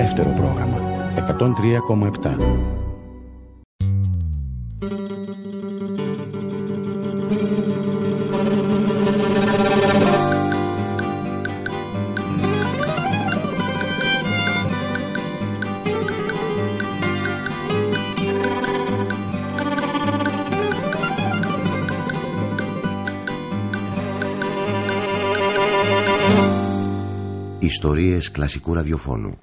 δεύτερο πρόγραμμα 103,7. Ιστορίες κλασικού ραδιοφώνου.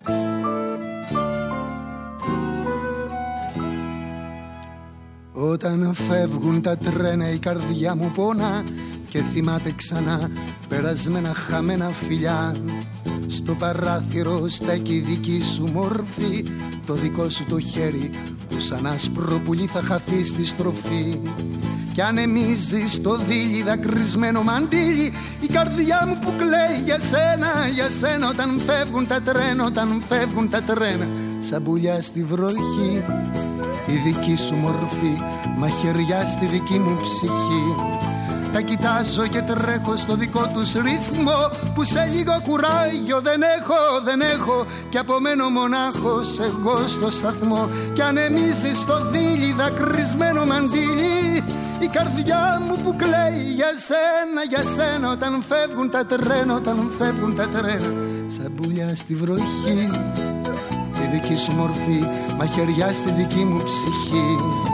Όταν φεύγουν τα τρένα η καρδιά μου πόνα και θυμάται ξανά περασμένα χαμένα φιλιά. Στο παράθυρο στέκει η δική σου μόρφη, το δικό σου το χέρι που σαν άσπρο πουλί θα χαθεί στη στροφή. Κι ανεμίζει στο δίλη δακρυσμένο μαντίλι η καρδιά μου που κλαίει για σένα, για σένα. Όταν φεύγουν τα τρένα, όταν φεύγουν τα τρένα, σαν πουλιά στη βροχή η δική σου μορφή μαχαιριά στη δική μου ψυχή. Τα κοιτάζω και τρέχω στο δικό τους ρυθμό που σε λίγο κουράγιο δεν έχω, δεν έχω. Κι απομένω μονάχος εγώ στο σταθμό. Κι ανεμίζει στο δίλη δακρυσμένο μαντίλι η καρδιά μου που κλαίει για σένα, για σένα. Όταν φεύγουν τα τρένα, όταν φεύγουν τα τρένα, σαν πουλιά στη βροχή η δική σου μορφή μαχαιριά στη δική μου ψυχή.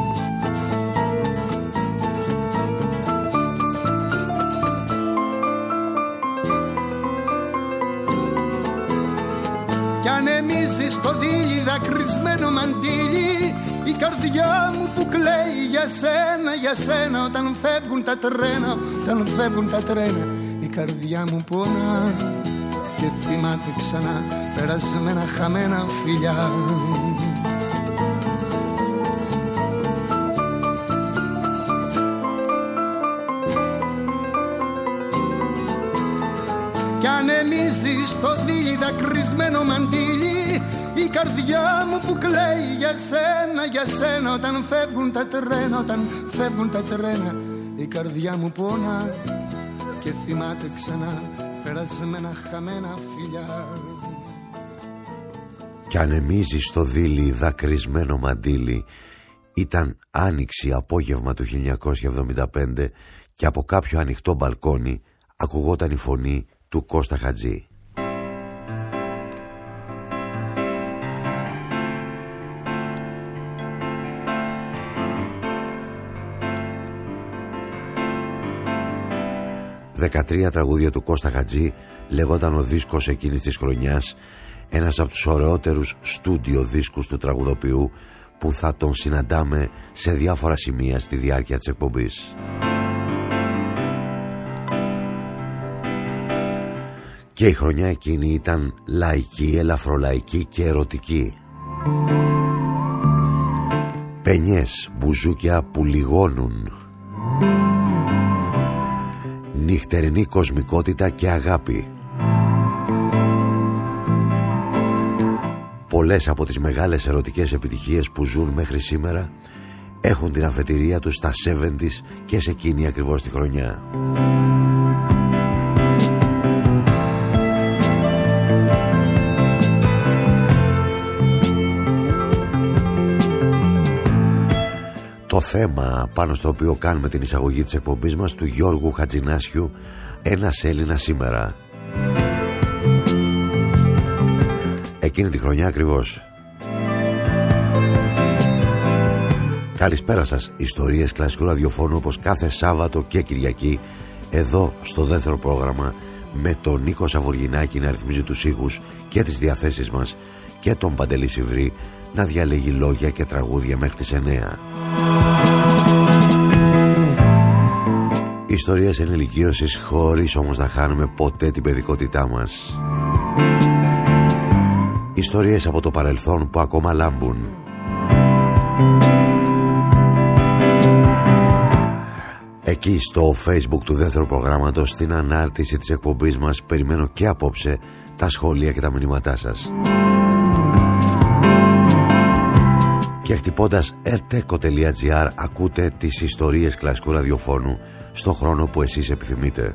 Κι ανεμίζει στο δίλη δακρυσμένο μαντίλι η καρδιά μου που κλαίει για σένα, για σένα. Όταν φεύγουν τα τρένα, όταν φεύγουν τα τρένα, η καρδιά μου πονά και θυμάται ξανά περασμένα χαμένα φιλιά. Κι ανεμίζει στο δίλη δακρυσμένο μαντίλι η καρδιά μου που κλαίει για σένα, για σένα. Όταν φεύγουν τα τρένα, όταν φεύγουν τα τρένα, η καρδιά μου πονά και θυμάται ξανά περασμένα χαμένα φιλιά. Κι ανεμίζει στο δίλη δακρυσμένο μαντίλι. Ήταν άνοιξη απόγευμα του 1975 και από κάποιο ανοιχτό μπαλκόνι ακουγόταν η φωνή του Κώστα Χατζή. «13 τραγούδια του Κώστα Χατζή» λέγονταν ο δίσκος εκείνης της χρονιάς, ένας από τους ωραιότερους στούντιο δίσκους του τραγουδοποιού που θα τον συναντάμε σε διάφορα σημεία στη διάρκεια της εκπομπής. Και η χρονιά εκείνη ήταν λαϊκή, ελαφρολαϊκή και ερωτική. Πενιές, μπουζούκια που λιγώνουν, νυχτερινή κοσμικότητα και αγάπη. Πολλές από τις μεγάλες ερωτικές επιτυχίες που ζουν μέχρι σήμερα έχουν την αφετηρία τους στα 70's και σε εκείνη ακριβώς τη χρονιά. Το θέμα πάνω στο οποίο κάνουμε την εισαγωγή της εκπομπής μας, του Γιώργου Χατζηνάσιου, ένας Έλληνας σήμερα. Εκείνη τη χρονιά ακριβώς. Καλησπέρα σας. Ιστορίες κλασικού ραδιοφώνου, όπως κάθε Σάββατο και Κυριακή, εδώ στο δεύτερο πρόγραμμα, με τον Νίκο Σαβουργινάκη να ρυθμίζει τους ήχους και τις διαθέσεις μας και τον Παντελή Σιβρή να διαλέγει λόγια και τραγούδια μέχρι τις 9. Ιστορίες ενηλικίωσης, χωρίς όμως να χάνουμε ποτέ την παιδικότητά μας. Ιστορίες από το παρελθόν που ακόμα λάμπουν. Εκεί στο Facebook του δεύτερου προγράμματος, στην ανάρτηση της εκπομπής μας, περιμένω και απόψε τα σχόλια και τα μηνύματά σας. Και χτυπώντας rteco.gr ακούτε τις ιστορίες κλασικού ραδιοφώνου στο χρόνο που εσείς επιθυμείτε.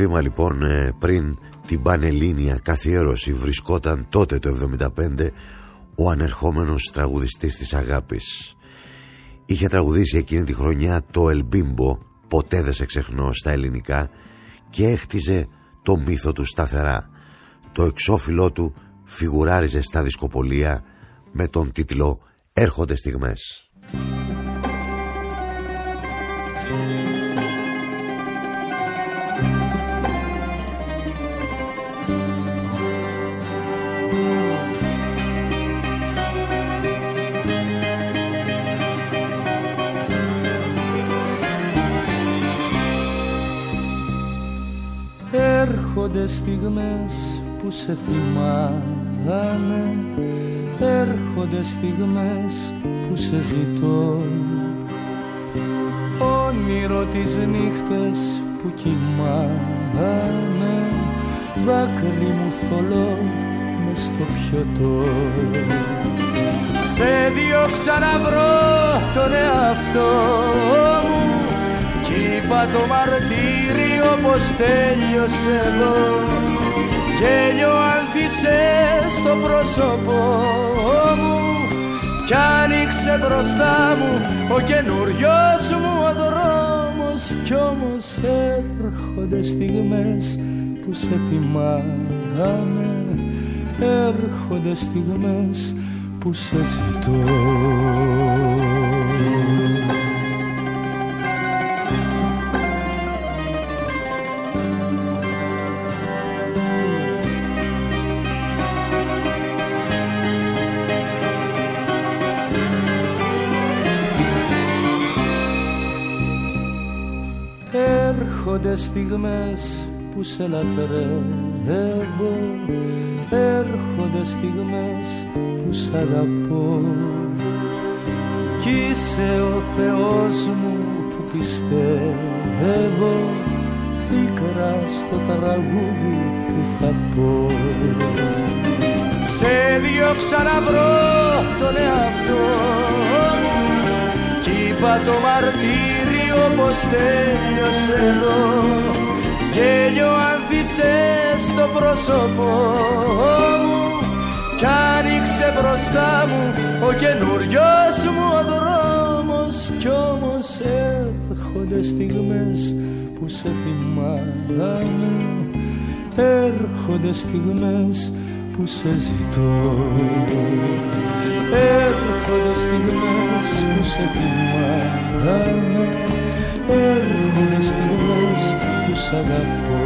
βήμα λοιπόν πριν την πανελλήνια καθιέρωση βρισκόταν τότε το 1975 ο ανερχόμενος τραγουδιστής της αγάπης. Είχε τραγουδήσει εκείνη τη χρονιά το Ελμπίμπο, ποτέ δεν σε ξεχνώ, στα ελληνικά, και έχτιζε το μύθο του σταθερά. Το εξώφυλλό του φιγουράριζε στα δισκοπολία με τον τίτλο «Έρχονται στιγμές». Έρχονται στιγμές που σε θυμάμαι, έρχονται στιγμές που σε ζητώ, όνειρο τις νύχτες που κοιμάμαι, δάκρυ μου θολό μες στο πιωτό. Σε διώξα να βρω τον εαυτό μου κι είπα το μαρτύριο πως τέλειωσε εδώ. Γέλιο άνθησες στο πρόσωπό μου κι άνοιξε μπροστά μου ο καινούριος μου ο δρόμος. Κι όμως έρχονται στιγμές που σε θυμάμαι, έρχονται στιγμές που σε ζητώ. Έρχονται στιγμές που σε λατρεύω, έρχονται στιγμές που σ' αγαπώ κι είσαι ο Θεός μου που πιστεύω, πίκρα στο τραγούδι που θα πω. Σε διώξα να βρω τον εαυτό μου κι είπα το μαρτύριο πως τέλειωσε εδώ. Γέλιο άνθησες στο πρόσωπο μου κι άνοιξε μπροστά μου ο καινούριος μου ο δρόμος. Κι όμως έρχονται στιγμές που σε θυμάμαι, έρχονται στιγμές που σε ζητώ. Έρχονται στιγμές που σε θυμάμαι, έρχονται στιγμές που σ' αγαπώ.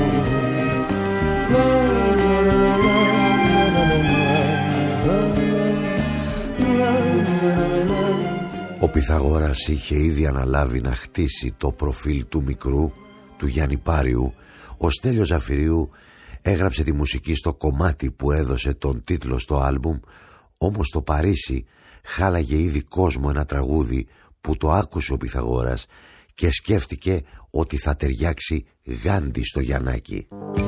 Ο Πυθαγόρας είχε ήδη αναλάβει να χτίσει το προφίλ του μικρού, του Γιάννη Πάριου. Ο Στέλιος Ζαφυρίου έγραψε τη μουσική στο κομμάτι που έδωσε τον τίτλο στο άλμπουμ, όμως στο Παρίσι χάλαγε ήδη κόσμο ένα τραγούδι που το άκουσε ο Πυθαγόρας και σκέφτηκε ότι θα ταιριάξει γάντι στο Γιαννάκη.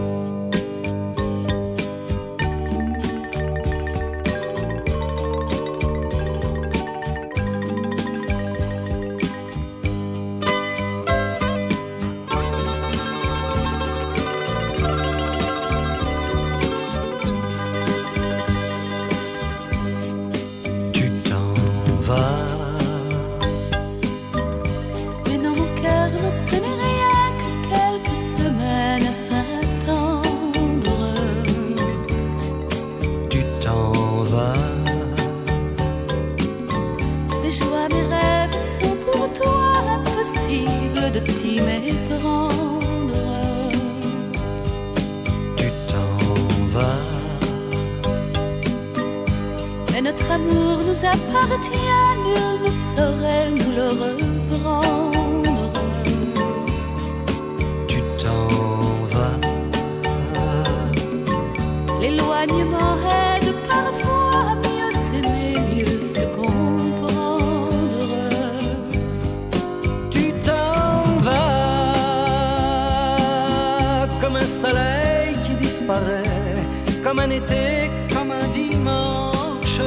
Comme un été, comme un dimanche.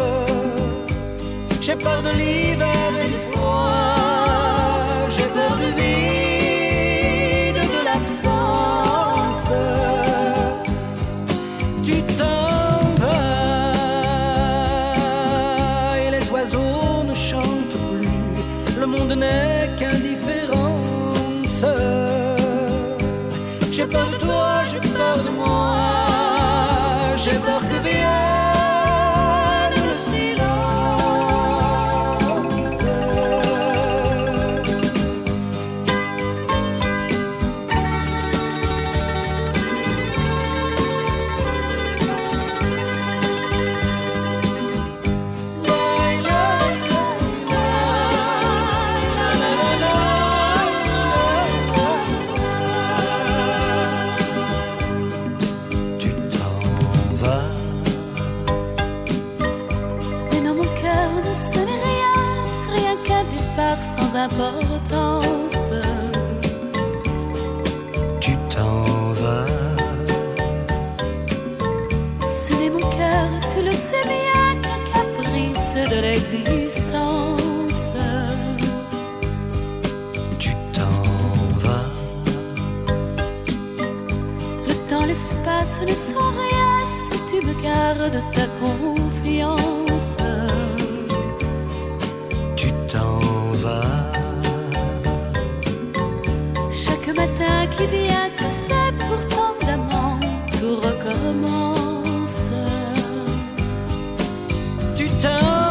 J'ai peur de l'hiver et du froid. J'ai peur du vide, de l'absence. monde n'est qu'indifférence. J'ai peur de toi, j'ai peur de moi, j'ai peur que vienne le silence. Importance. Tu t'en vas. Ce n'est mon cœur, tu le sais bien, qu'un caprice de l'existence. Tu t'en vas. Le temps, l'espace ne sont rien si tu me gardes ta confiance. Tu t'en vas. Matin qui vient, tu sais, pourtant d'amant, tout recommence. Tu t'en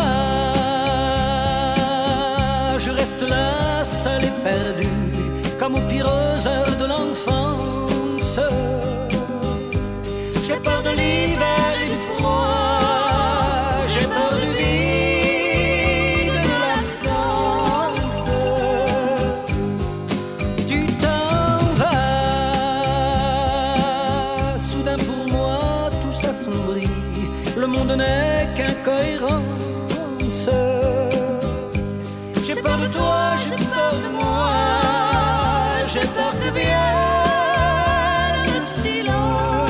vas. Je reste là, seul et perdu, comme aux pires heures de l'enfance. J'ai peur de l'hiver et du froid, j'ai peur du vide, de l'absence. Tu t'en vas. Soudain pour moi tout s'assombrit, le monde n'est qu'incohérence. J'ai peur de toi, j'ai peur de moi, j'ai peur que vienne le silence.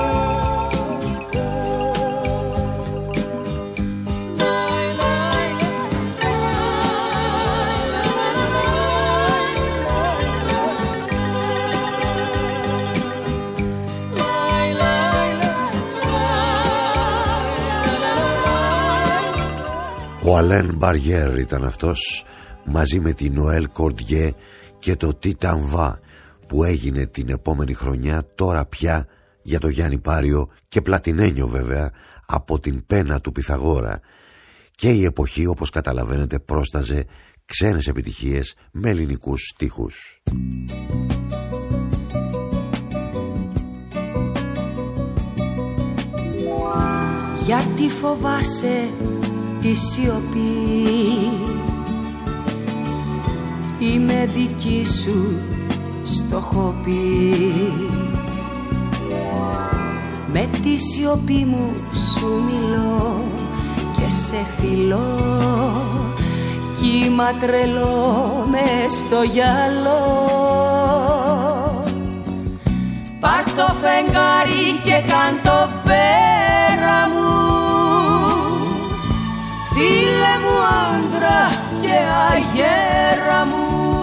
Ο Αλέν Μπαριέρ ήταν αυτός, μαζί με την Νοέλ Κορντιέ και το Τι Ταμβά που έγινε την επόμενη χρονιά, τώρα πια για το Γιάννη Πάριο και Πλατινένιο βέβαια, από την πένα του Πυθαγόρα. Και η εποχή, όπως καταλαβαίνετε, πρόσταζε ξένες επιτυχίες με ελληνικούς στίχους. Γιατί φοβάσαι τη σιωπή, είμαι δική σου στοχοπή. Με τη σιωπή μου σου μιλώ και σε φιλώ, κύμα τρελό μες στο γυαλό. Πάρ' το φεγγάρι και κάν' το πέρα μου, φίλε μου άντρα και αγέρα μου.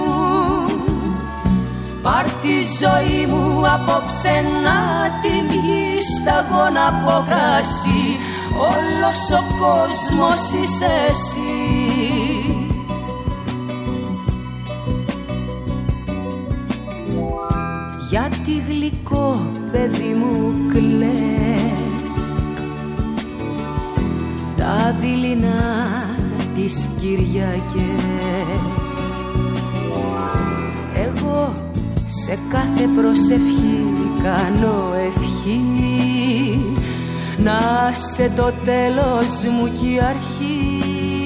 Πάρ' τη ζωή μου απόψε να την πιείς σταγόνα από κρασί, όλος ο κόσμος είσαι εσύ. Γιατί γλυκό παιδί μου κλαις, τα δειλινά τις Κυριακές. Εγώ σε κάθε προσευχή κάνω ευχή, να σε το τέλος μου κι η αρχή.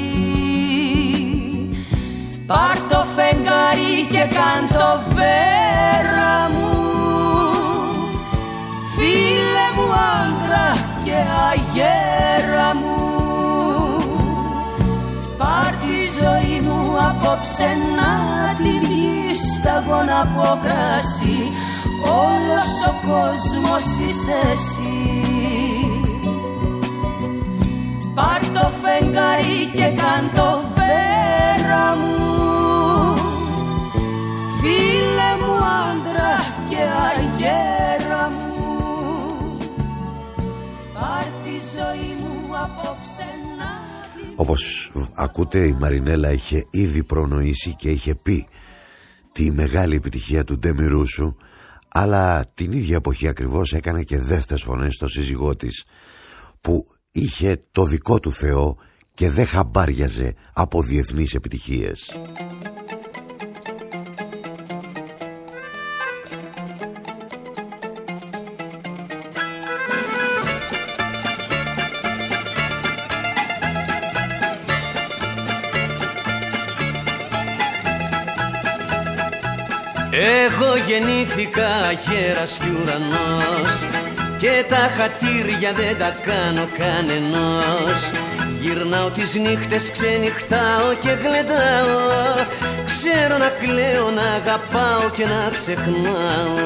Πάρ' το φεγγάρι και κάν' το βέρα μου, φίλε μου άντρα και αγέρα μου. Πάρ' τη ζωή μου απόψε να την πιείς σταγόνα από κρασί, όλος ο κόσμος είσαι εσύ. Πάρ' το φεγγάρι και κάν' το βέρα μου, φίλε μου άντρα και αγέρα μου. Πάρ' τη ζωή μου απόψε να την... Όπως ακούτε, η Μαρινέλα είχε ήδη προνοήσει και είχε πει τη μεγάλη επιτυχία του Ντέμι Ρούσου, αλλά την ίδια εποχή ακριβώς έκανε και δεύτερες φωνές στο σύζυγό της, που είχε το δικό του Θεό και δεν χαμπάριαζε από διεθνείς επιτυχίες. Εγώ γεννήθηκα γέρας κι ουρανός και τα χατήρια δεν τα κάνω κανενός. Γυρνάω τις νύχτες, ξενυχτάω και γλεντάω. Ξέρω να κλαίω, να αγαπάω και να ξεχνάω.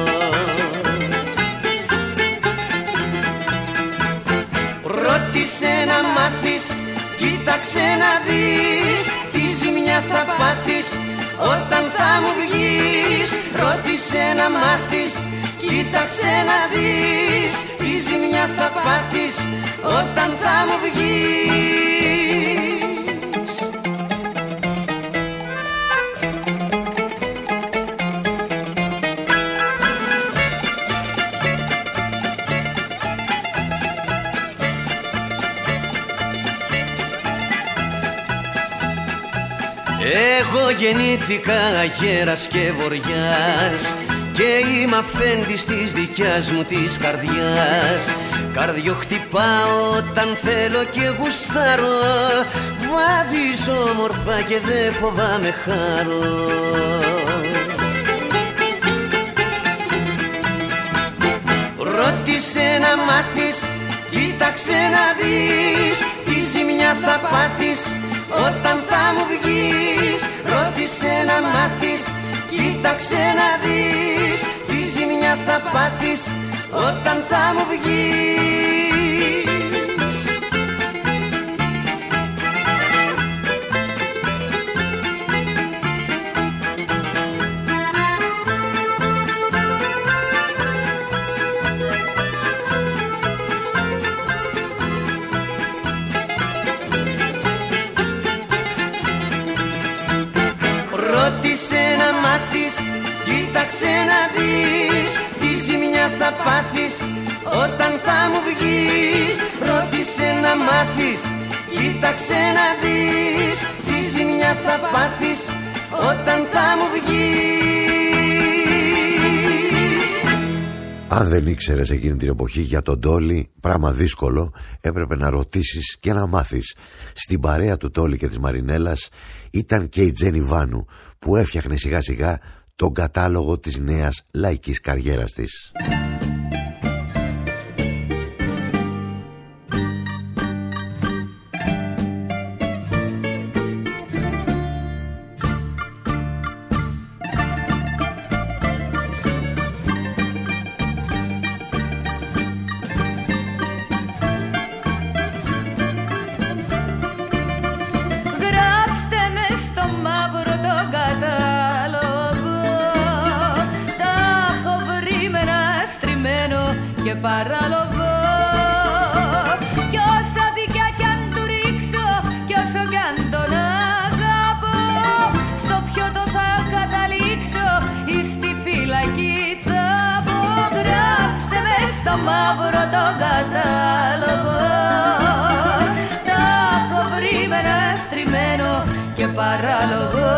Ρώτησε να μάθεις, κοίταξε να δεις, τι ζημιά θα πάθεις όταν θα μου βγεις. Ρώτησε να μάθεις, κοίταξε να δεις, τι ζημιά θα πάθεις όταν θα μου βγεις. Εγώ γεννήθηκα γέρας και βοριάς και είμαι αφέντης της δικιάς μου της καρδιάς. Καρδιό χτυπάω όταν θέλω και γουστάρω, βαδίζω όμορφα και δεν φοβάμαι χάρω. Ρώτησε να μάθεις, κοίταξε να δεις, τι ζημιά θα πάθεις όταν θα μου βγεις. Ρώτησε να μάθεις, κοίταξε να δεις, τι ζημιά θα πάθεις όταν θα μου βγεις. Ρώτησε να μάθεις, κοίταξε να δεις, τι ζημιά θα πάθεις όταν θα μου βγεις. Ρώτησε να μάθεις, κοίταξε να δεις, τι ζημιά θα πάθεις όταν θα μου βγεις. Αν δεν ήξερες εκείνη την εποχή για τον Τόλι, πράγμα δύσκολο, έπρεπε να ρωτήσεις και να μάθεις. Στην παρέα του Τόλι και της Μαρινέλας ήταν και η Τζένι Βάνου, που έφτιαχνε σιγά σιγά τον κατάλογο της νέας λαϊκής καριέρας της. Παράλογο κι όσα δικιά κι αν του ρίξω κι όσο κι αν τον αγαπώ, στο πιότο θα καταλήξω ή στη φυλακή θα πω. Γράψτε με στο μαύρο τον κατάλογο, τα έχω βρει με ένα στριμμένο και παράλογο.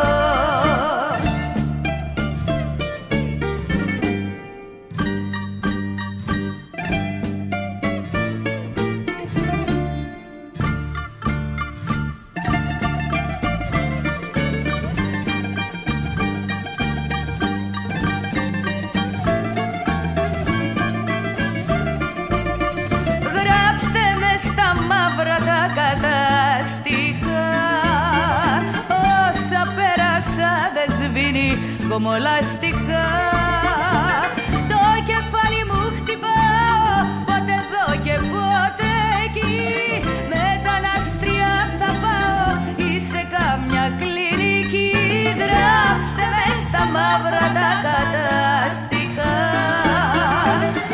Κομολαστικά το κεφάλι μου χτυπάω, πότε εδώ και πότε εκεί. Μετανάστρια θα πάω ή σε κάμια κλινική. Γράψτε με στα μαύρα τα καταστικά,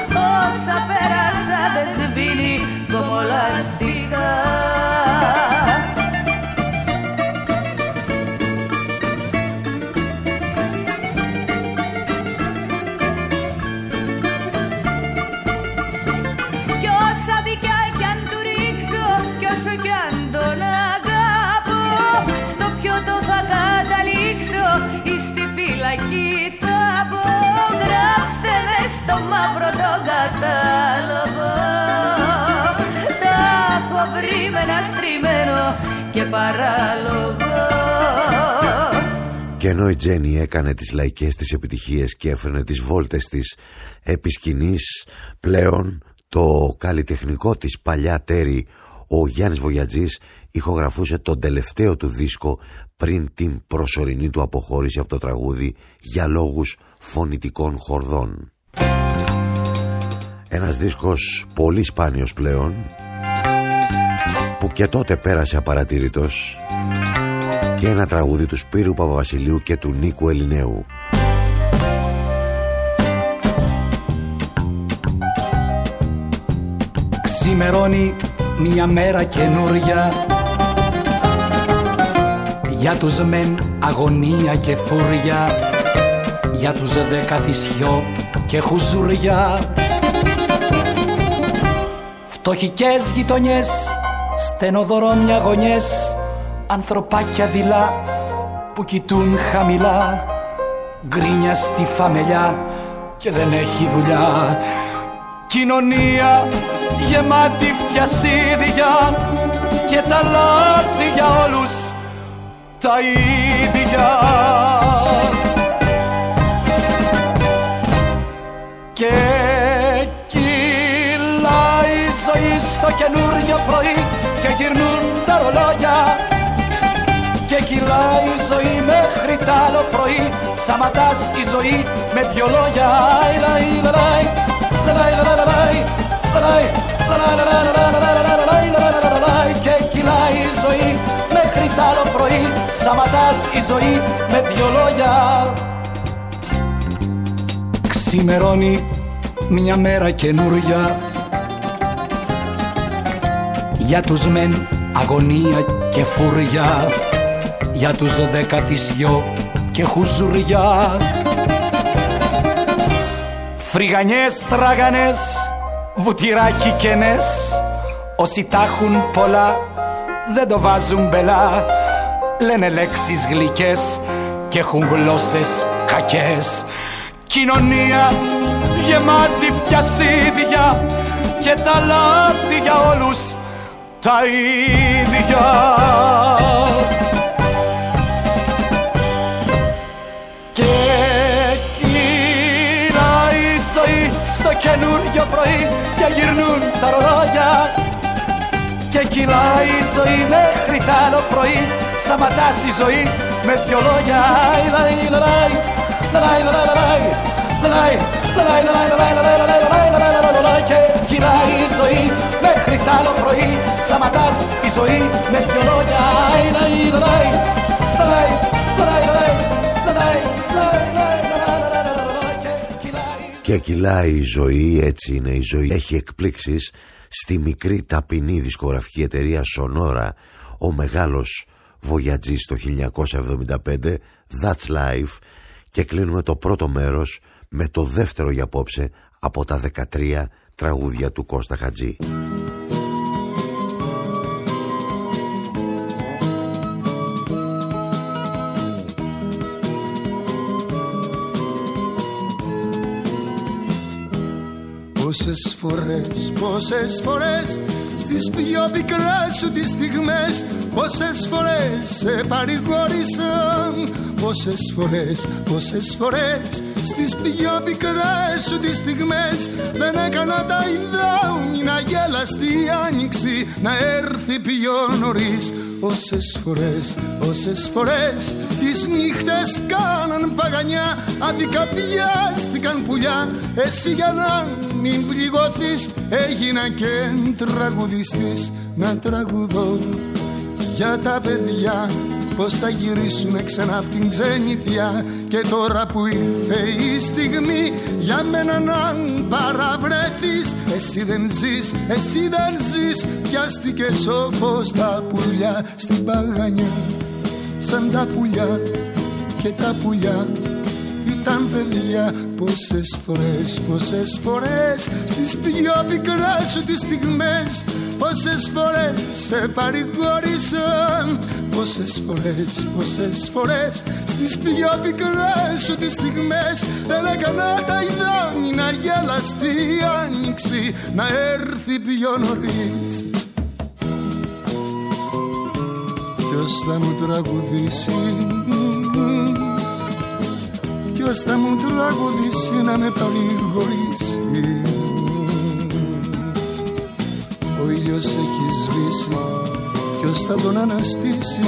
όσα πέρασα δεν σβήνει κομολαστικά. ένα στριμμένο και παράλογο. Και ενώ η Τζέννη έκανε τις λαϊκές της επιτυχίες και έφερνε τις βόλτες της επί σκηνής, πλέον το καλλιτεχνικό της παλιά τέρι, ο Γιάννης Βογιατζής, ηχογραφούσε τον τελευταίο του δίσκο πριν την προσωρινή του αποχώρηση από το τραγούδι για λόγους φωνητικών χορδών. Ένας δίσκος πολύ σπάνιος πλέον, που και τότε πέρασε απαρατήρητος, και ένα τραγούδι του Σπύρου Παπαβασιλείου και του Νίκου Ελληνέου. Ξημερώνει μια μέρα καινούρια, για τους μεν αγωνία και φούρια, για τους δε καθισιό και χουζουριά. Φτωχικές γειτονιές, στενοδρόμια γωνιές, ανθρωπάκια δειλά που κοιτούν χαμηλά, γκρίνια στη φαμελιά και δεν έχει δουλειά. Κοινωνία γεμάτη φτιασίδια και τα λάθη για όλους τα ίδια. Και κυλάει η ζωή στο καινούριο πρωί και γυρνούν τα ρολόγια. Και κυλάει η ζωή μέχρι τ' άλλο πρωί, σταματάς η ζωή με δυο λόγια. Και κυλάει η ζωή μέχρι τ' άλλο πρωί, σταματάς η ζωή με δυο λόγια. Ξημερώνει μια μέρα καινούρια, για τους μεν αγωνία και φούρια, για τους δε καθισιό και χουζουριά. Φρυγανιές, τραγανές, βουτυράκι κενές, όσοι τα έχουν πολλά δεν το βάζουν μπελά. Λένε λέξεις γλυκές και έχουν γλώσσες κακές. Κοινωνία γεμάτη φτιασίδια και τα λάθη για όλους τα ίδια. Και κυλάει η ζωή στο καινούριο πρωί και γυρνούν τα ρολόγια. Και κυλάει η ζωή μέχρι τ' άλλο πρωί, σταματάς η ζωή με δυο λόγια. Και κυλάει η ζωή μέχρι τ' άλλο πρωί, σταματάς η ζωή με δυο λόγια. Και κυλάει η ζωή, έτσι είναι η ζωή. Έχει εκπλήξεις στη μικρή ταπεινή δισκογραφική εταιρεία Sonora ο μεγάλος Βογιατζής το 1975, That's Life. Και κλείνουμε το πρώτο μέρος με το δεύτερο για απόψε από τα 13 τραγούδια του Κώστα Χατζή. Πόσες φορές στις πιο πικρές σου τις στιγμές, πόσες φορές σε παρηγόρησαν. Πόσες φορές στις πιο πικρές σου τις στιγμές δεν έκανα τα ιδέα να γελαστεί η άνοιξη να έρθει πιο νωρίς. Όσες φορές τις νύχτες κάναν παγανιά, αντίκα πιάστηκαν πουλιά. Εσύ για να μην πληγωθείς έγινα και τραγουδιστής. Να τραγουδώ για τα παιδιά, πως θα γυρίσουνε ξανά απ' την ξενιτιά. Και τώρα που ήρθε η στιγμή για μένα να παραβρέθεις, εσύ δεν ζεις, πιάστηκες όπως τα πουλιά στην παγανιά. Σαν τα πουλιά και τα πουλιά ήταν παιδιά. Πόσες φορές στις πιο πικρές σου τις στιγμές, πόσες φορές σε παρηγόρησαν. Πόσες φορές στις πιο πικρές σου τις στιγμές δεν έκανα τα ιδάνη να γελαστεί η άνοιξη να έρθει πιο νωρίς. ποιος θα μου τραγουδήσει, ποιος θα μου τραγουδήσει να με παρηγορήσει. Ο ήλιος έχει σβήσει, ποιος θα τον αναστήσει.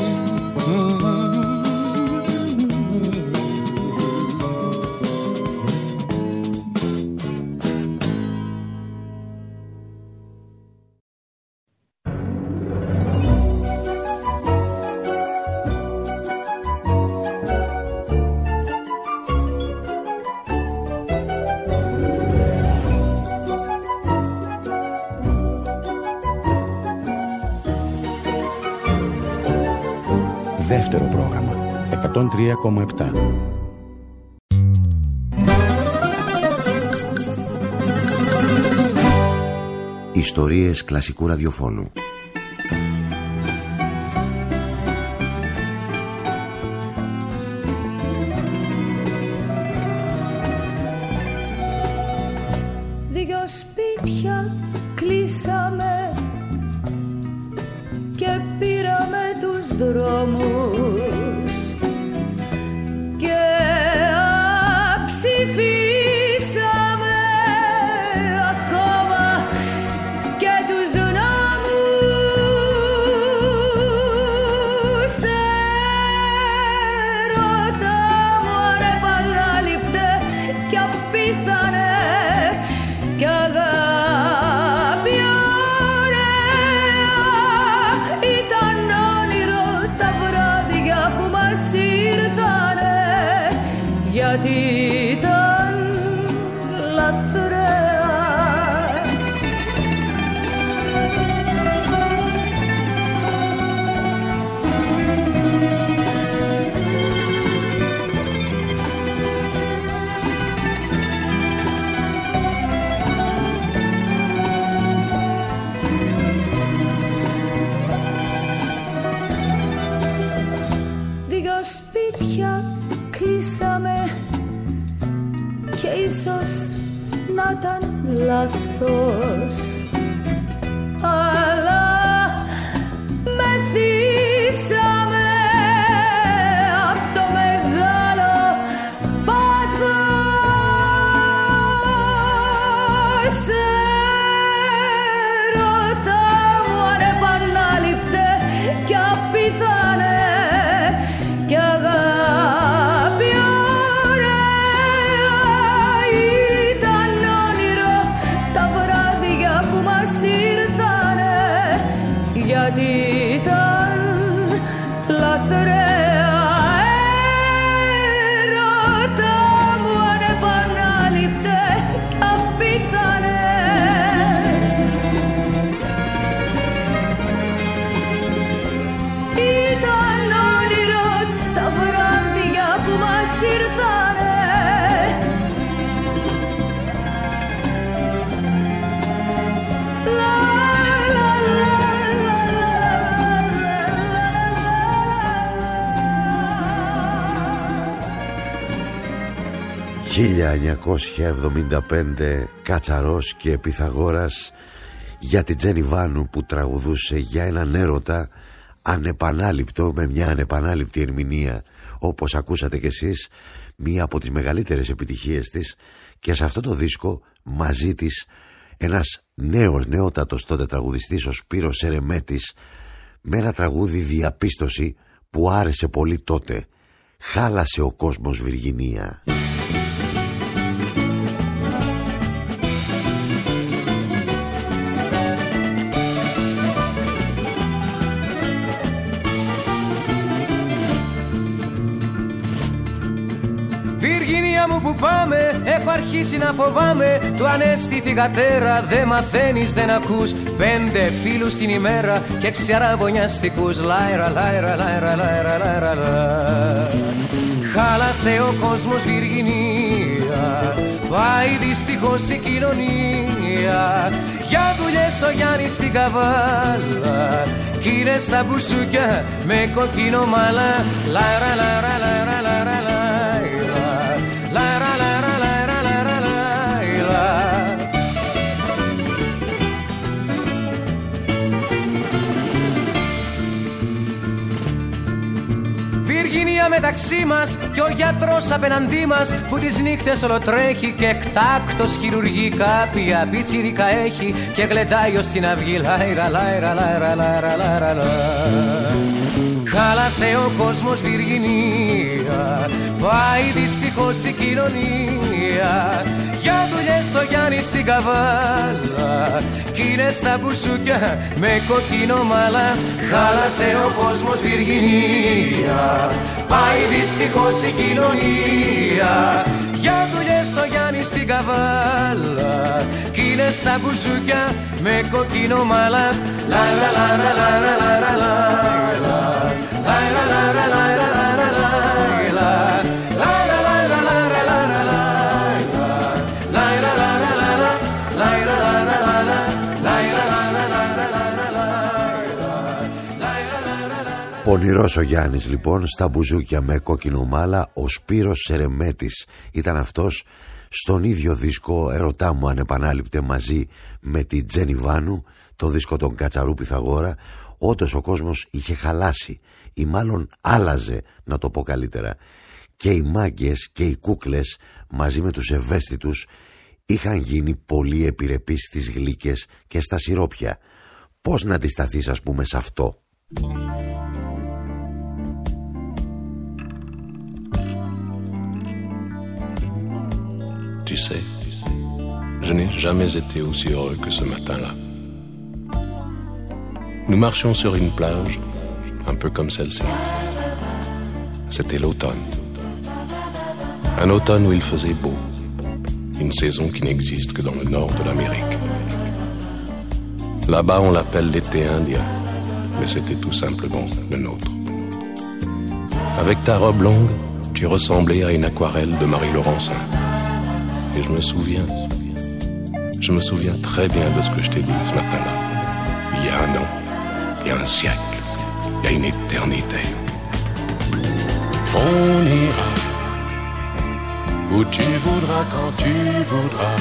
Δεύτερο πρόγραμμα 103,7. Ιστορίες κλασικού ραδιοφώνου. Δυο σπίτια κλείσαμε και πήραμε τους δρόμους και ψηφίσαμε ακόμα και τους νόμους. Έρωτα μου ανεπανάληπτε και απίθανε κι αγάπη ωραία ήταν όνειρο τα βράδια που μας ήρθανε, γιατί ήταν λαθρέα. Δυο σπίτια κλείσαμε και ίσως να ήταν λάθος, αλλά μεθύσαμε απ' το μεγάλο πάθος. Έρωτα μου ανεπανάληπτε κι απίθανε κι αγάπη ωραία ήταν όνειρο τα βράδια που μας ήρθανε, γιατί ήταν λαθρέα. Έρωτα μου ανεπανάληπτε κι απίθανε. Ήταν όνειρο τα βράδια που μας ήρθανε. Λα, λα, λα, λα, λα. 1975, Κατσαρός και Πυθαγόρας, για την Τζένι Βάνου που τραγουδούσε για έναν έρωτα ανεπανάληπτο, με μια ανεπανάληπτη ερμηνεία, όπως ακούσατε κι εσείς, μία από τις μεγαλύτερες επιτυχίες της. Και σε αυτό το δίσκο μαζί της ένας νεότατος τότε τραγουδιστής, ο Σπύρος Σερεμέτης, με ένα τραγούδι διαπίστωση που άρεσε πολύ τότε. Χάλασε ο κόσμος Βιργινία. Βιργίνια μου που πάμε, έχω αρχίσει να φοβάμαι. Του Ανέστη θυγατέρα, δεν μαθαίνεις, δεν ακούς. 5 φίλους την ημέρα και 6 αραβωνιαστικούς. Λάιρα, λάιρα, λάιρα, λάιρα, λάιρα, λάιρα. Χάλασε ο κόσμος Βιργινία, πάει δυστυχώς η κοινωνία. Για δουλειές ο Γιάννης στην Καβάλα, κι είναι στα μπουζούκια με κοκκίνο μάλα. Λάιρα, λάιρα, λάιρα, λάιρα, λάιρα. Λάιρα, λάιρα, λάιρα, λάιρα, λάιρα. υγεία μεταξύ μας και ο γιατρός απέναντί μας που τις νύχτες ολοτρέχει και εκτάκτος χειρουργεί κάποια πιτσιρικα έχει και γλεντάει ως την αυγή. Λάιρα, λάιρα, λάιρα, λάιρα, λάιρα, λάιρα. Χάλασε ο κόσμος Βιργινία, πάει δυστυχώς η κοινωνία. Για δουλειές ο Γιάννης στην Καβάλα κι είναι στα μπουζούκια με κοκκινό μάλα. Χάλασε ο κόσμος Βιργινία, πάει δυστυχώς η κοινωνία. Για δουλειές ο Γιάννης στην Καβάλα κι είναι στα μπουζούκια με κοκκινό μάλα. Λα λα λα λα λα λα λα λα. Πονηρός ο Γιάννης λοιπόν στα μπουζούκια με κόκκινο μάλα. Ο Σπύρος Σερεμέτης ήταν αυτός. Στον ίδιο δίσκο «Ερωτά μου ανεπανάληπτε» μαζί με τη Τζένι Βάνου, το δίσκο των Κατσαρού Πυθαγόρα. Όντως ο κόσμος είχε χαλάσει ή μάλλον άλλαζε, να το πω καλύτερα. Και οι μάγκες και οι κούκλες μαζί με τους ευαίσθητους είχαν γίνει πολύ επιρρεπείς στις γλύκες και στα σιρόπια. Πώς να αντισταθείς ας πούμε σε αυτό? Tu sais, je n'ai jamais été aussi heureux que ce matin-là. Nous marchions sur une plage, un peu comme celle-ci. C'était l'automne. Un automne où il faisait beau. Une saison qui n'existe que dans le nord de l'Amérique. Là-bas, on l'appelle l'été indien, mais c'était tout simplement le nôtre. Avec ta robe longue, tu ressemblais à une aquarelle de Marie Laurencin. Et je me souviens très bien de ce que je t'ai dit ce matin-là. Il y a un an, il y a un siècle, il y a une éternité. On ira où tu voudras, quand tu voudras,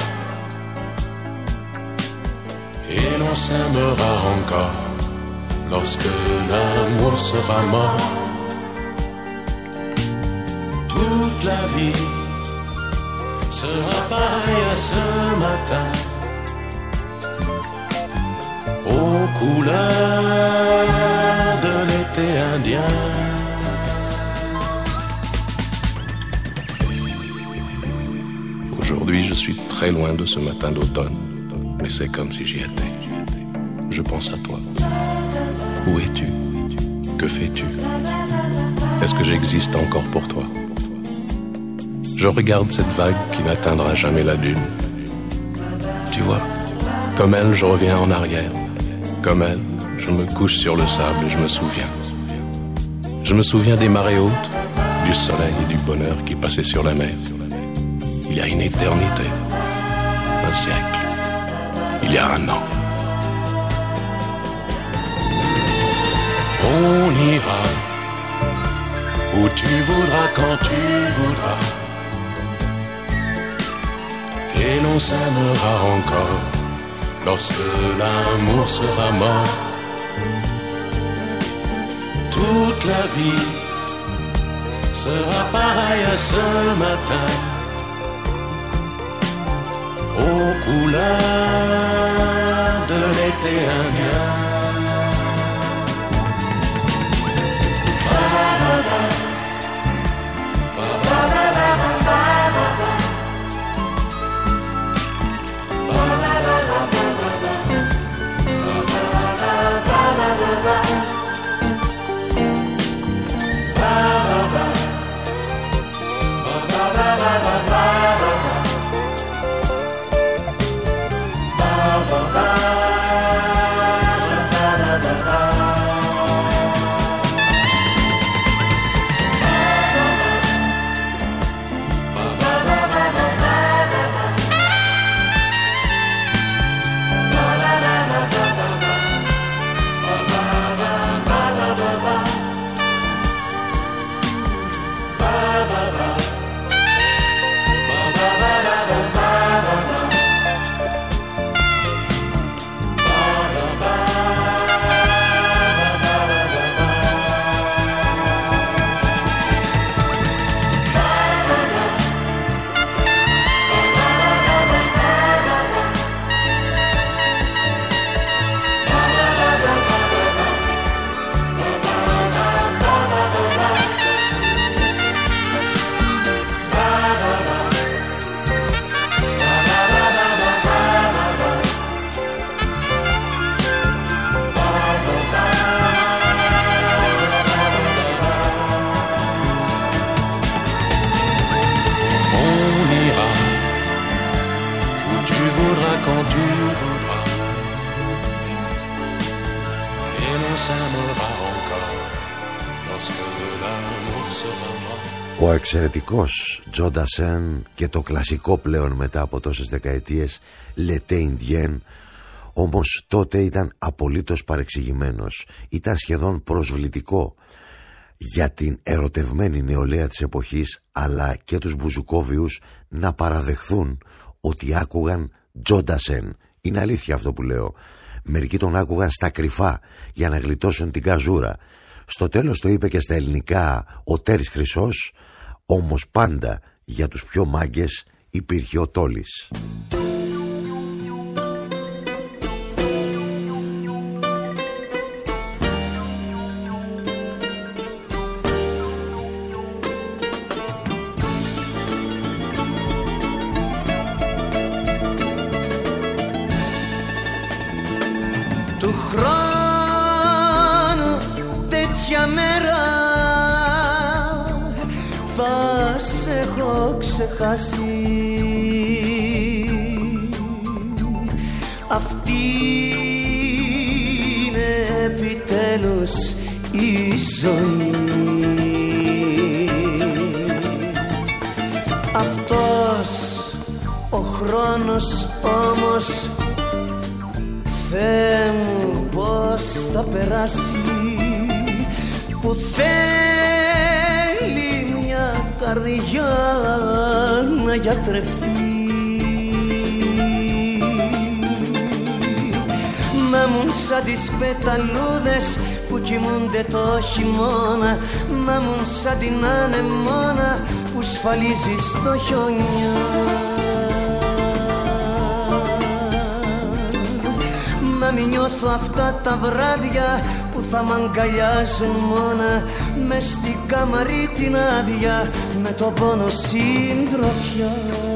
et l'on s'aimera encore lorsque l'amour sera mort. Toute la vie sera pareil à ce matin, aux couleurs de l'été indien. Aujourd'hui, je suis très loin de ce matin d'automne, mais c'est comme si j'y étais. Je pense à toi. Où es-tu? Que fais-tu? Est-ce que j'existe encore pour toi? Je regarde cette vague qui n'atteindra jamais la dune. Tu vois, comme elle, je reviens en arrière. Comme elle, je me couche sur le sable et je me souviens. Je me souviens des marées hautes, du soleil et du bonheur qui passaient sur la mer. Il y a une éternité, un siècle, il y a un an. On ira où tu voudras, quand tu voudras, et l'on s'aimera encore lorsque l'amour sera mort. Toute la vie sera pareille à ce matin, aux couleurs de l'été indien. et l'on s'aimera encore lorsque l'amour sera mort. Ο εξαιρετικός Τζο Ντασέν και το κλασικό πλέον μετά από τόσες δεκαετίες L'été indien, όμως τότε ήταν απολύτως παρεξηγημένος. Ήταν σχεδόν προσβλητικό για την ερωτευμένη νεολαία της εποχής, αλλά και τους μπουζουκόβιους, να παραδεχθούν ότι άκουγαν Τζο Ντασέν. Είναι αλήθεια αυτό που λέω. Μερικοί τον άκουγαν στα κρυφά για να γλιτώσουν την καζούρα. Στο τέλος το είπε και στα ελληνικά ο Τέρης Χρυσός, όμως πάντα για τους πιο μάγκες υπήρχε ο Τόλης. Του χρόνου τέτοια μέρα θα σε έχω ξεχάσει. Αυτή είναι επιτέλους η ζωή. Αυτός ο χρόνος όμως, Θεέ μου πώς θα περάσει, που θέλει μια καρδιά να γιατρευτεί. Να μουν σαν τις πεταλούδες που κοιμούνται το χειμώνα, να μουν σαν την ανεμόνα που σφαλίζει στο χιόνια. Να μην νιώθω αυτά τα βράδια που θα μ' αγκαλιάζουν μόνα, μες στην κάμαρη την άδεια με τον πόνο συντροφιά.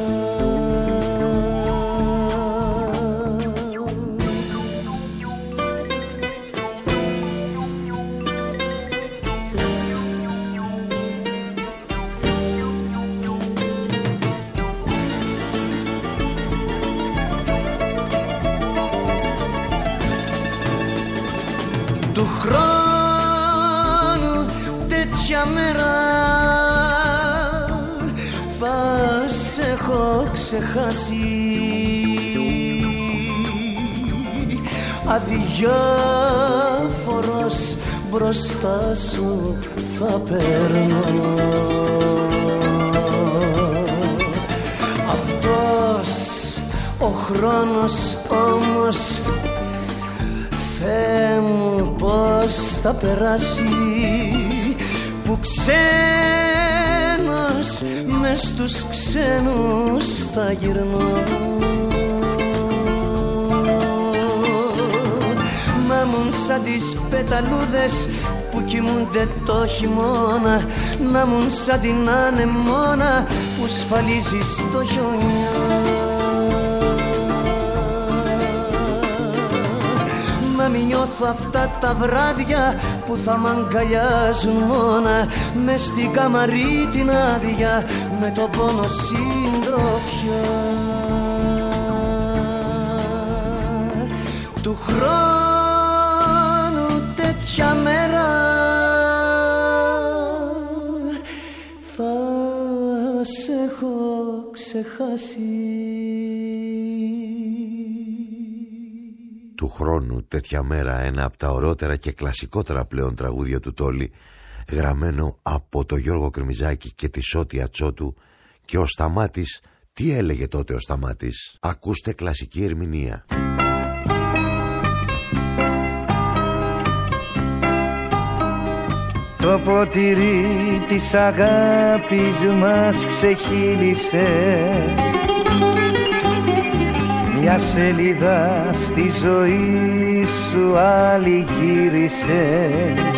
Του χρόνου τέτοια μέρα θα σε έχω ξεχάσει. Αδιάφορος μπροστά σου θα παίρνω. Αυτός ο χρόνος όμως, Θεέ μου πώς θα περάσει, που ξένος μες στους ξένους θα γυρνώ. Να μουν σαν τις πεταλούδες που κοιμούνται το χειμώνα, να μουν σαν την ανεμόνα που σφαλίζει στο χιόνια. Να μην νιώθω αυτά τα βράδια που θα μ' αγκαλιάζουν μόνα, μες στην κάμαρη την άδεια με τον πόνο συντροφιά. Του χρόνου τέτοια μέρα θα σε έχω ξεχάσει. Του χρόνου τέτοια μέρα, ένα από τα ωραιότερα και κλασικότερα πλέον τραγούδια του Τόλη, γραμμένο από το Γιώργο Κρεμιζάκη και τη Σώτια Τσότου. Και ο Σταμάτης, τι έλεγε τότε ο Σταμάτης? Ακούστε κλασική ερμηνεία. Το ποτήρι της αγάπης μας ξεχύλισε, μια σελίδα στη ζωή σου άλλη γύρισε.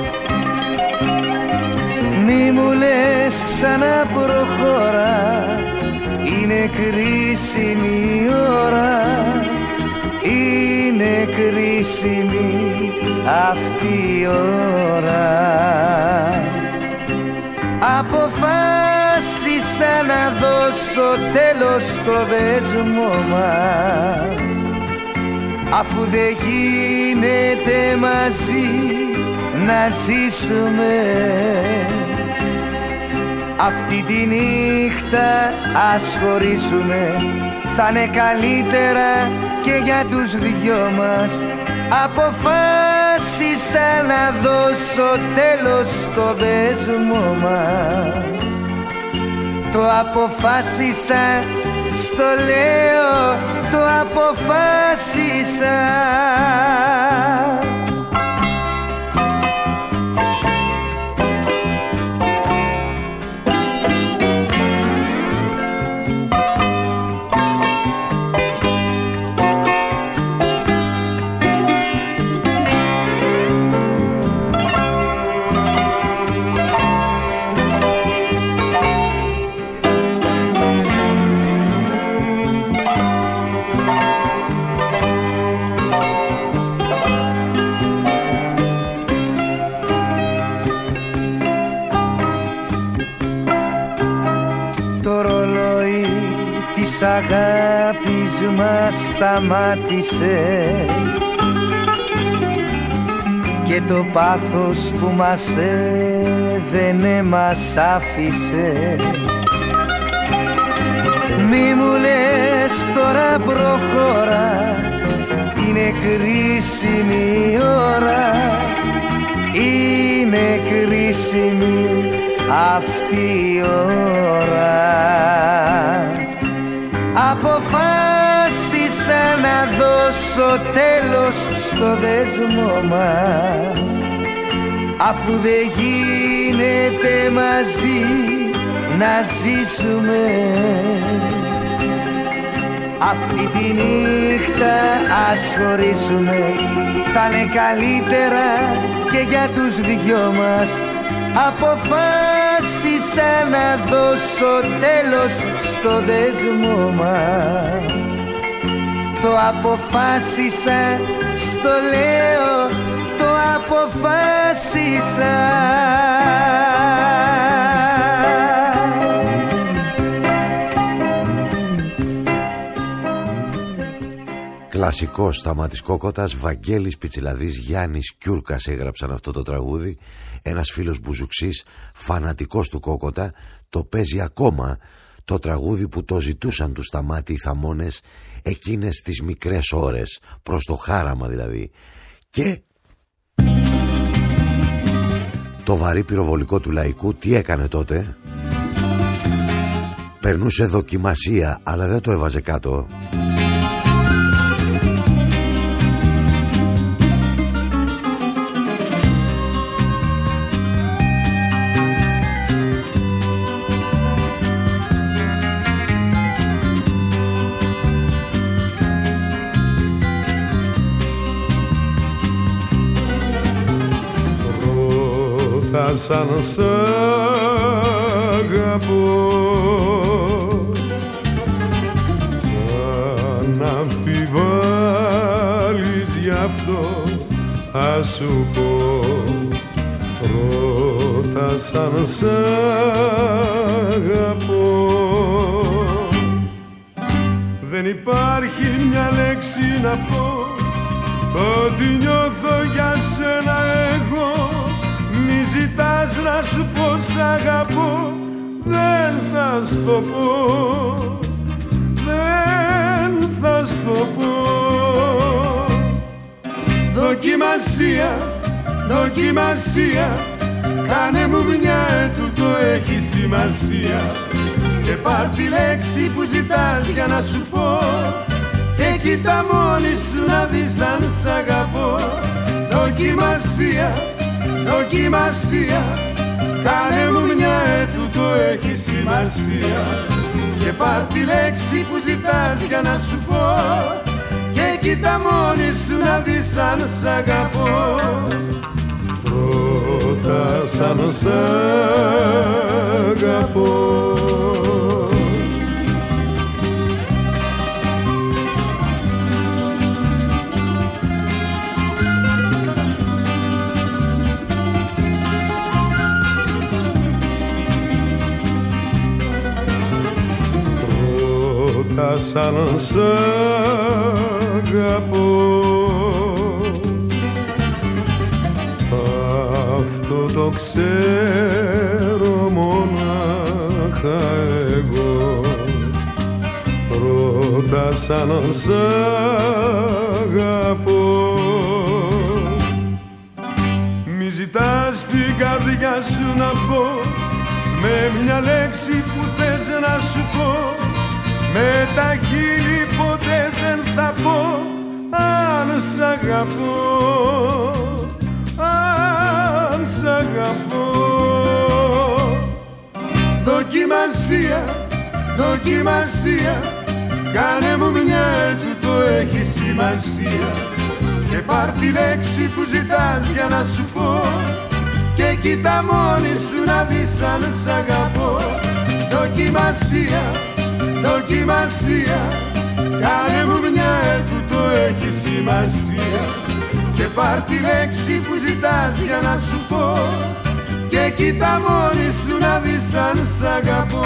Μη μου λες ξανά προχώρα, είναι κρίσιμη η ώρα, είναι κρίσιμη αυτή η ώρα. Αποφάσισα να δώσω τέλος στο δέσμο μας, αφού δεν γίνεται μαζί να ζήσουμε. Αυτή τη νύχτα ας χωρίσουμε, θα είναι καλύτερα και για τους δυο μας. Αποφάσισα να δώσω τέλος στο δέσμο μας. Το αποφάσισα, στο λέω, το αποφάσισα. Της αγάπης μας σταμάτησε και το πάθος που μας έδαινε μας άφησε. Μη μου λες τώρα προχώρα, είναι κρίσιμη ώρα, είναι κρίσιμη αυτή η ώρα. Αποφάσισα να δώσω τέλος στο δέσμο μας, αφού δεν γίνεται μαζί να ζήσουμε. Αυτή τη νύχτα ας χωρίσουμε, θα είναι καλύτερα και για τους δυο μας. Αποφάσισα να δώσω τέλος στο δέσμο μας. Το αποφάσισα, στο λέω, το αποφάσισα. Κλασικό Σταμάτης Κόκοτας, Βαγγέλης Πιτσιλαδής, Γιάννης Κιούρκας έγραψαν αυτό το τραγούδι. Ένας φίλος Μπουζουξής, φανατικός του Κόκοτα, το παίζει ακόμα, το τραγούδι που το ζητούσαν του Σταμάτη οι θαμώνες εκείνες τις μικρές ώρες, προς το χάραμα δηλαδή. Και το βαρύ πυροβολικό του λαϊκού τι έκανε τότε? Περνούσε δοκιμασία, αλλά δεν το έβαζε κάτω. Σαν σ' αγαπώ, αν αμφιβάλλεις γι' αυτό ας σου πω. Ρώτα σαν σ' αγαπώ. Δεν υπάρχει μια λέξη να πω ότι νιώθω για σένα εγώ. Μη ζητάς να σου πω σ' αγαπώ, δεν θα σ' το πω, δεν θα σ' το πω. Δοκιμασία, δοκιμασία, κάνε μου μια, τούτο έχει σημασία. Και πάρ' τη λέξη που ζητάς για να σου πω και κοίτα μόνη σου να δεις αν σ' αγαπώ. Δοκιμασία, δοκιμασία, κάνε μου μια, τούτο έχει σημασία. Και πάρ' τη λέξη που ζητάς για να σου πω και κοίτα μόνη σου να δεις αν σ' αγαπώ. Πρώτα σαν σ' αγαπώ. Σαν σ' αγαπώ, αυτό το ξέρω μονάχα εγώ. Ρώτα σαν σ' αγαπώ. Μη ζητάς την καρδιά σου να πω, με μια λέξη που θες να σου πω, με τα χείλη ποτέ δεν θα πω αν σ' αγαπώ, αν σ' αγαπώ. Δοκιμασία, δοκιμασία, κάνε μου μια, τούτο έχει σημασία. Και πάρ' τη λέξη που ζητάς για να σου πω, και κοίτα μόνη σου να δεις αν σ' αγαπώ. Δοκιμασία, δοκιμασία, κάνε μου μια, τούτο έχει σημασία. Και πάρ' τη λέξη που ζητάς για να σου πω, και κοίτα μόνη σου να δεις αν σ' αγαπώ.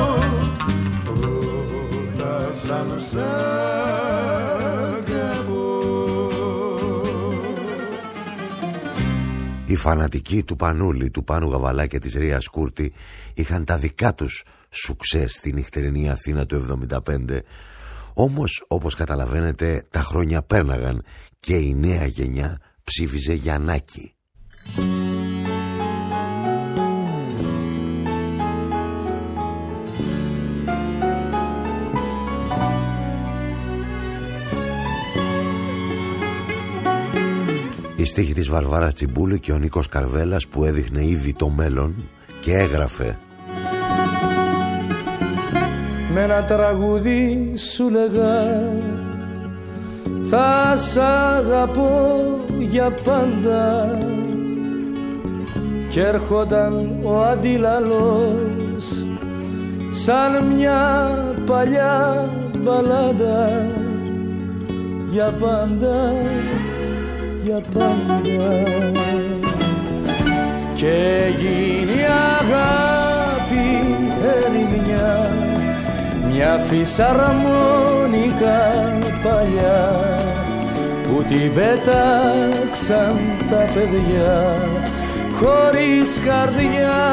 Ρώτα σαν σ' αγαπώ. Οι φανατικοί του Πανούλη, του Πάνου Γαβαλά και της Ρίας Κούρτη είχαν τα δικά τους σουξέ στη νυχτερινή Αθήνα του 75. Όμως, όπως καταλαβαίνετε, τα χρόνια πέρναγαν και η νέα γενιά ψήφιζε Γιαννάκη. Η στίχη της Βαρβάρας Τσιμπούλη και ο Νίκος Καρβέλας που έδειχνε ήδη το μέλλον και έγραφε: με ένα τραγούδι σου λέγα θα σ' αγαπώ για πάντα, κι έρχονταν ο αντίλαλος σαν μια παλιά μπαλάντα, για πάντα, για πάντα. Και γίνει αγάπη ερημιά, μια φυσαρμόνικα παλιά που την πέταξαν τα παιδιά χωρίς καρδιά.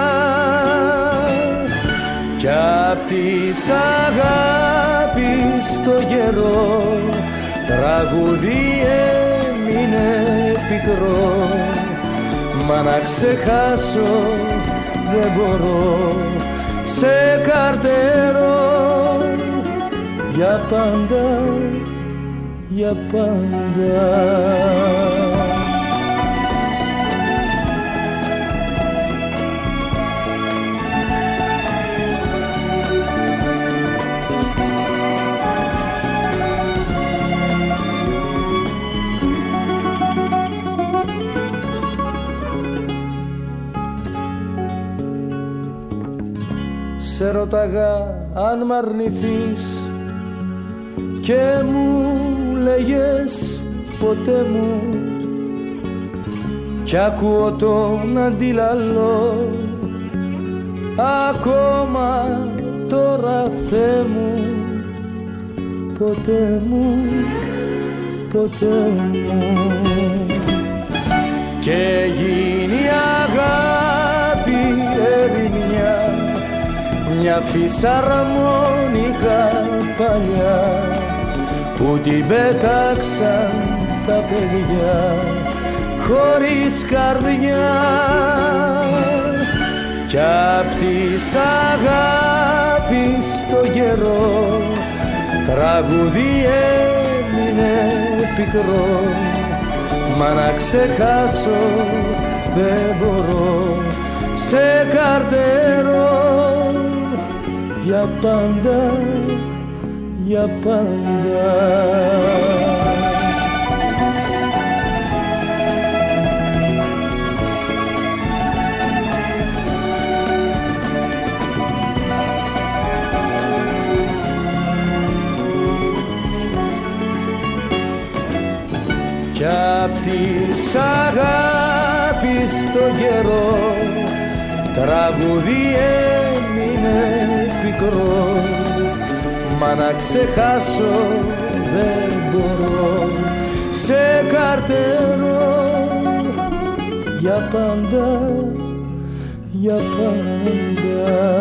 Κι απ' της αγάπης το γερό τραγούδι έμεινε πικρό, μα να ξεχάσω δεν μπορώ σε καρτερό, για πάντα, για πάντα. Σε ρώταγα αν μ' αρνηθείς και μου λέγες ποτέ μου, κι ακούω τον αντίλαλο ακόμα τώρα, Θεέ μου, ποτέ μου, ποτέ μου. Και γίνει αγάπη ερημιά, μια φυσαρμόνικα παλιά που την πέταξαν τα παιδιά χωρίς καρδιά. Κι απ' της αγάπης το γερό τραγούδι έμεινε πικρό, μα να ξεχάσω δεν μπορώ σε καρτερό, για πάντα, για πάντα. Κι απ' της αγάπης το καιρό τραγούδι έμεινε πικρό, μα να ξεχάσω δεν μπορώ σε καρτερό, για πάντα, για πάντα.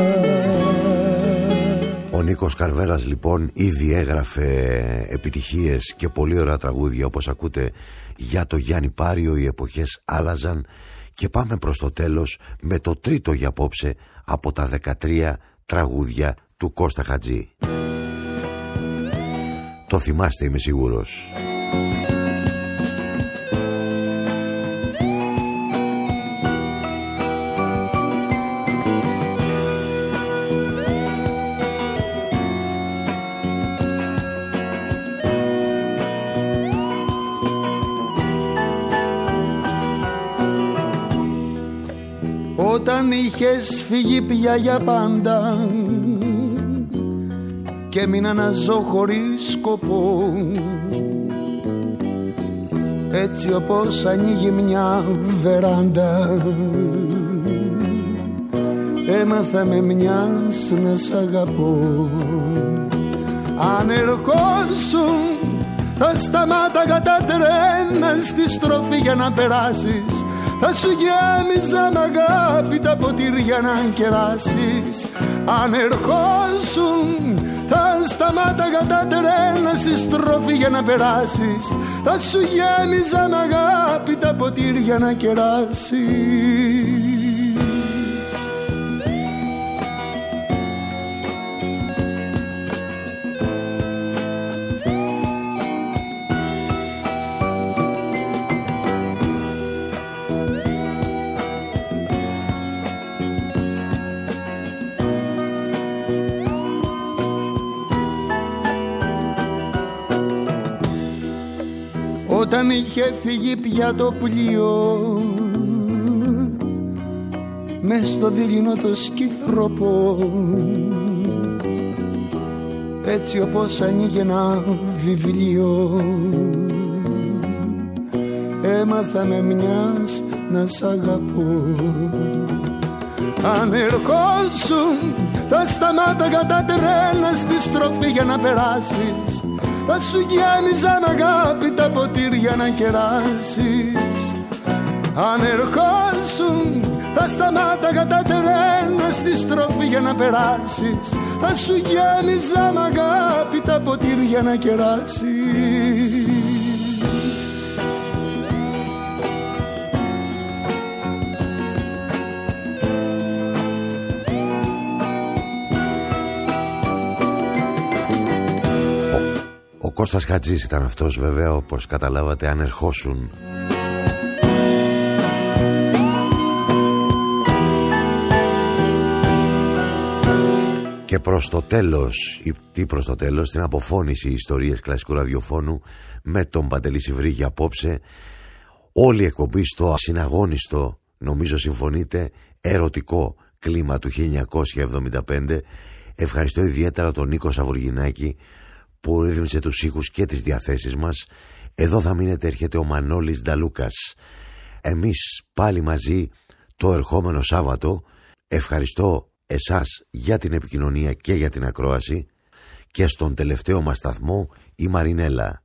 Ο Νίκος Καρβέλας λοιπόν ήδη έγραφε επιτυχίες και πολύ ωραία τραγούδια, όπως ακούτε, για το Γιάννη Πάριο. Οι εποχές άλλαζαν και πάμε προς το τέλος με το τρίτο για απόψε από τα 13 τραγούδια του Κώστα Χατζή. Το θυμάστε, είμαι σίγουρος. Όταν είχες φύγει πια για πάντα και έμεινα να ζω χωρίς σκοπό, έτσι όπως ανοίγει μια βεράντα, έμαθα με μιας να σ' αγαπώ. Αν ερχόσουν θα σταμάταγα τα τρένα στη στροφή για να περάσεις, θα σου γέμιζα μ' αγάπη τα ποτήρια να κεράσεις. Αν ερχόσουν θα σταμάταγα τα τρένα στη στροφή για να περάσεις, θα σου γέμιζα μ' αγάπη τα ποτήρια να κεράσεις. Όταν είχε φύγει πια το πλοίο μες στο δειλινό το σκυθρόπο, έτσι όπως ανοίγει ένα βιβλίο, έμαθα με μιας να σ' αγαπώ. Αν ερχόσουν θα σταμάταγα τα τρένα στη στροφή για να περάσεις, θα σου γέμιζα μ' αγάπη τα ποτήρια να κεράσεις. Αν ερχόσουν θα σταμάταγα τα τρένα στη στροφή για να περάσεις, θα σου γέμιζα μ' αγάπη τα ποτήρια να κεράσεις. Ο Κώστας Χατζής ήταν αυτός, βέβαια, όπως καταλάβατε, αν ερχόσουν. Και προς το τέλος, ή προς το τέλος, την αποφώνηση ιστορίες κλασικού ραδιοφώνου με τον Παντελή Σιβρή για απόψε. Όλη η εκπομπή στο συναγώνιστο, νομίζω συμφωνείτε, ερωτικό κλίμα του 1975. Ευχαριστώ ιδιαίτερα τον Νίκο Σαβουργινάκη που ρύθμισε τους ήχους και τις διαθέσεις μας. Εδώ θα μείνετε, έρχεται ο Μανώλης Νταλούκας. Εμείς πάλι μαζί το ερχόμενο Σάββατο. Ευχαριστώ εσάς για την επικοινωνία και για την ακρόαση. Και στον τελευταίο μας σταθμό η Μαρινέλα.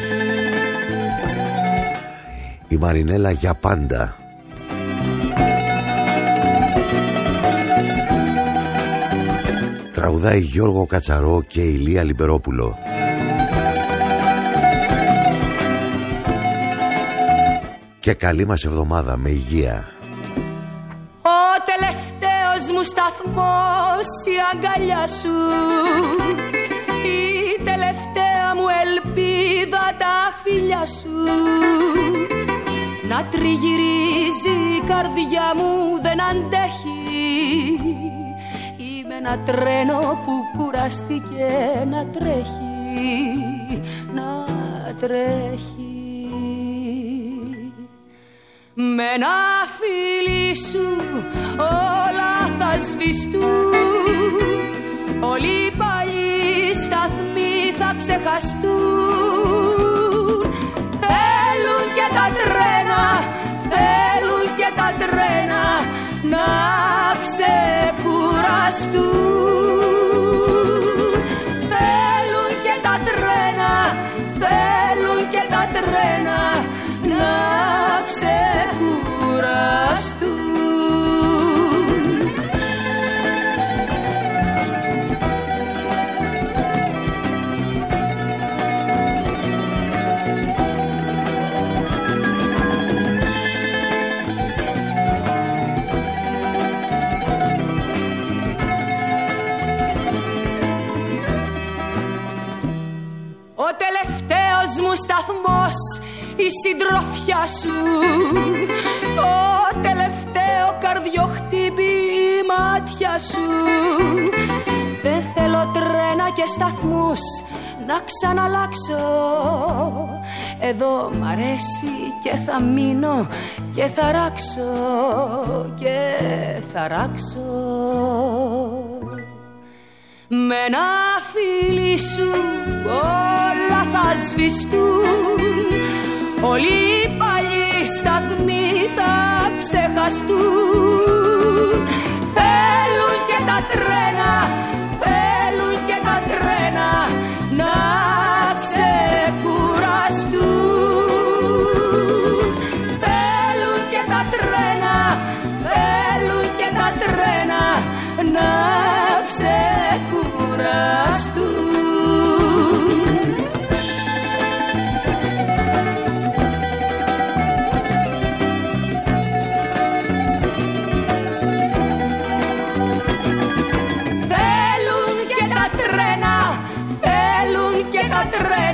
Η Μαρινέλα για πάντα. Τραγουδάει Γιώργο Κατσαρό και Ηλία Λιμπερόπουλο. Και καλή μας εβδομάδα με υγεία. Ο τελευταίος μου σταθμός η αγκαλιά σου, η τελευταία μου ελπίδα τα φιλιά σου. Να τριγυρίζει η καρδιά μου δεν αντέχει. Είμαι ένα τρένο που κουραστήκε να τρέχει, να τρέχει. Με ένα φίλι σου όλα θα σβηστούν, όλοι οι παλιοί σταθμοί θα ξεχαστούν. Θέλουν και τα τρένα, θέλουν και τα τρένα να ξεκουραστούν. Θέλουν και τα τρένα, θέλουν και τα τρένα να ξεκουραστούν. η συντροφιά σου. Το τελευταίο καρδιοχτύπη η μάτια σου. Δεν θέλω τρένα και σταθμούς να ξαναλλάξω. Εδώ μ' αρέσει και θα μείνω και θα ράξω και θα ράξω. Με ένα φίλι σου όλα θα σβηστούν. Όλοι οι παλιοί σταθμοί θα ξεχαστούν. Θέλουν και τα τρένα, θέλουν και τα τρένα να ξεκουραστούν. Θέλουν και τα τρένα, θέλουν και τα τρένα να ξεκουραστούν. Θέλουν και τα τρένα, θέλουν και τα τρένα